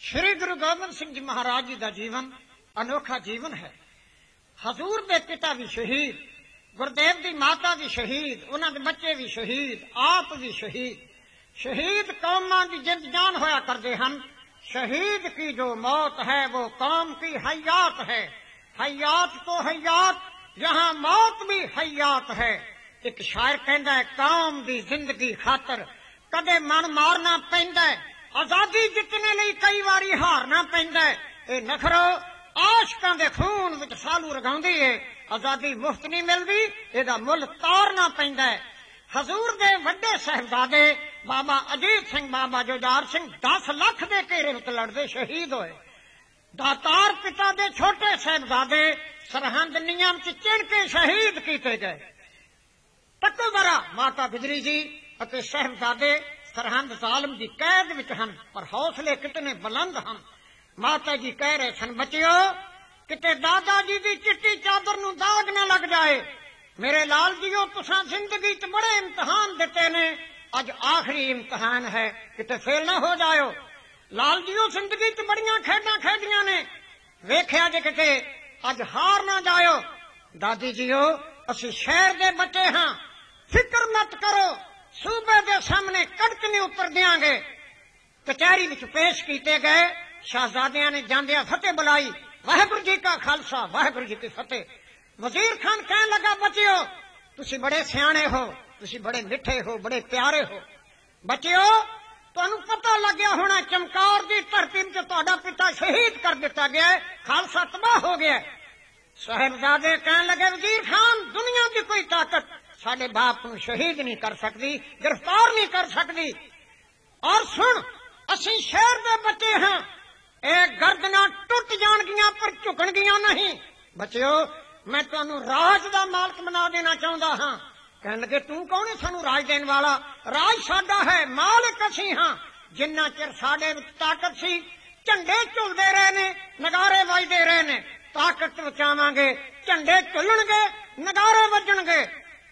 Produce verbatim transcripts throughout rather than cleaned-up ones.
श्री गुरु गोबिंद सिंह जी महाराज जी का जीवन अनोखा जीवन है। हजूर के पिता भी शहीद, गुरुदेव की माता भी शहीद, उन्होंने बच्चे भी शहीद, आप भी शहीद। शहीद कौमां की जिंद जान होया करते हैं। शहीद की जो मौत है वो कौम की हयात है। हयात तो हयात, यहाँ मौत भी हयात है। एक शायर कहता है, कौम की जिंदगी खातर कदे मन मारना पैंदा है, आजादी जितने लिए कई बारी हारना पैंदा है। ये नखरो आशकां दे खून विच सालू रगाउंदी है। आजादी मुफ्त नहीं मिलती, एदा मुल तारना पैंदा है। हजूर दे वड्डे साहिबजादे बाबा अजीत सिंह, बाबा जुझार सिंह दस लख दे घेरे विच लड़दे शहीद होए। दातार पिता दे छोटे साहिबजादे सरहंद नियम च चिण के शहीद किए गए। टक्को बरा माता गुजरी जी अते साहिबजादे सरहंद जालिम की कैद विच हन, पर हौसले कितने बुलंद हन। माता जी कह रहे सन, बच्चियो किते दादा जी की चिट्टी चादर नूं दाग न लग जाए। मेरे लाल जीओ, तुसां जिंदगी च बड़े इम्तिहान दिते ने, अज आखिरी इम्तिहान है, किते फेल ना हो जाओ। लाल जीओ, जिंदगी च बड़ियां खेडां खेडियां ने, वेख्या जे किते अज हार ना जाओ। दादी जीओ, असीं शहर दे बच्चे हां, फिक्र मत करो, सूबे के सामने कड़क नहीं उतर देंगे। कचहरी विच पेश किए गए। शहजादियां ने जांदिया फतेह बुलाई, वाहिगुरू जी का खालसा वाहिगुरू जी की फतेह। वजीर खान कहने लगा, बच्चियो तुसी बड़े सियाणे हो, तुसी बड़े मिठे हो, बड़े प्यारे हो। बच्चियो तुहानू पता लग गया होना, चमकौर की धरती में तुहाडा पिता शहीद कर दिता गया है, खालसा तबाह हो गया। साहिबजादे कहने लगे, वजीर खान दुनिया की कोई ताकत साडे बाप नूं शहीद नहीं कर सकती, गिरफ्तार नहीं कर सकती। और सुन, असीं शहर दे बच्चे हां, ए गर्दना टुट जाणगियां पर झुकणगियां नहीं। बच्चियो मैं तुहानू राज दा मालक बना देना चाहुंदा हां। कहण लगे, तू कौन है सानू राज देण वाला? राज साडा है, मालिक असीं हां। जिन्ना चिर साडे विच ताकत सी, झंडे झुलदे रहे ने, नगारे वजदे रहे ने। ताकत बचावांगे, झंडे झुलणगे, नगारे वजणगे।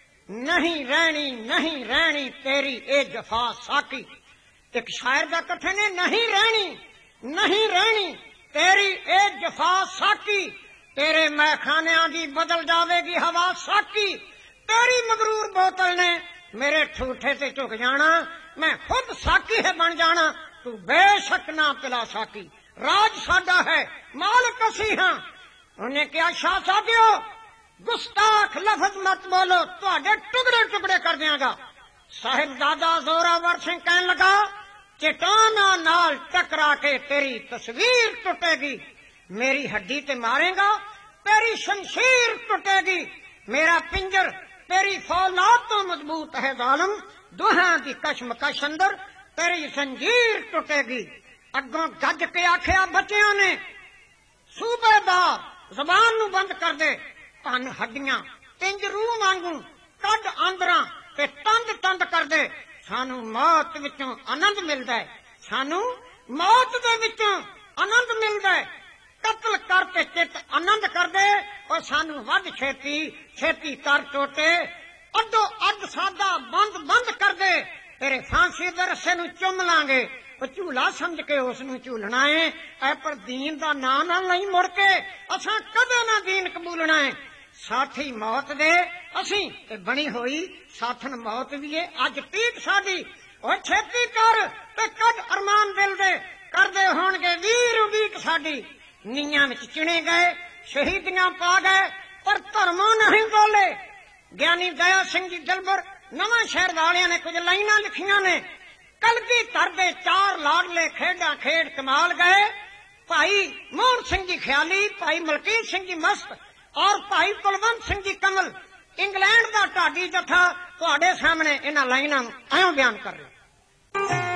नहीं रहनी नहीं रहनी तेरी ए जफा साकी। एक शायर का कथन है, नहीं रहनी नहीं रहनी तेरी ए जफा साकी। तेरे मैखानियां दी बदल जावेगी हवा साकी। तेरी मगरूर बोतल ने मेरे ठूठे से झुक जाना, मैं खुद साकी है बन जाना, तू बेशक ना पिला साकी। राज साडा है, मालिक असी हां। उन्हें क्या, शाहजादियो गुस्ताख लफज मत बोलो, तुहाडे टुकड़े टुकड़े कर दियांगा। साहिबजादा जोरावर सिंह कहने लगा, चट्टाना नाल टकरा के तेरी तस्वीर टूटेगी। मेरी हड्डी ते मारेगा, तेरी शमशीर टूटेगी। मेरा पिंजर तेरी फौलाद तो मजबूत है जालिम, दुहां दी कशमकश अंदर तेरी जंजीर टूटेगी। अगों गज के आखिया बच्चियां ने, सूबेदार जबान नू बंद कर दे, तन हड्डियां इंज रूह वांगू कद आंदरां ते तंद तंद कर दे। सानू मौत विचों आनंद मिलदा है, सानू मौत दे विचों आनंद मिलदा है। कत्ल करते चित आनंद कर दे, और सानू वध छेती छेती कर टोटे। अड्डो अड्ड सादा बंद बंद कर दे, तेरे फांसी दे रस्से नू चुम लांगे। झूला समझ के उसनू झूलना है, ऐ पर दीन दा नाम ना नहीं मुड़ के, असां कदे ना दीन कबूलना है। साथी मौत दे असी ते बनी होई साथन मौत भी है। अज पीक साडी, ओ छेती कर ते कद अरमान दिल दे, करदे होणगे वीर उबीक साडी। नीयां विच चिणे गए, शहीदियां पा गए, पर धर्मों नहीं बोले। ज्ञानी दया सिंह जी दिलबर नवां शहर वालियां ने कुछ लाइनां लिखियां ने, कलगी धर दे चार लाडले खेडा खेड कमाल गए। भाई मोहन सिंह जी ख्याली, भाई मलकीत सिंह जी मस्त और भाई कुलवंत सिंह जी कमल। इंग्लैंड का ढाडी जथा तुहाडे सामने इन्हां लाइनां ऐं बयान कर रहे।